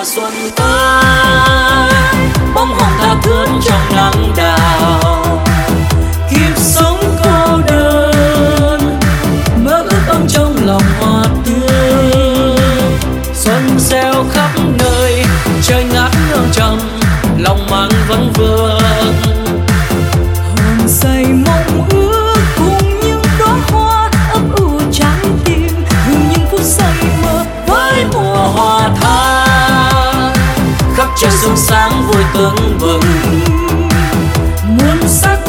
xuân tới, bông hồng tha thướt trong nắng đào. Kiếp sống cô đơn, mơ ước ấm trong lòng hoa tươi. Xuân reo khắp nơi, trời ngát hương trầm, lòng mang vấn vương. Hồn say mong ước cùng những đóa hoa ấp ủ trái tim, hương những phút say mơ với mùa hoa tha, khắp trời sương sáng vui tưng bừng. muôn sắc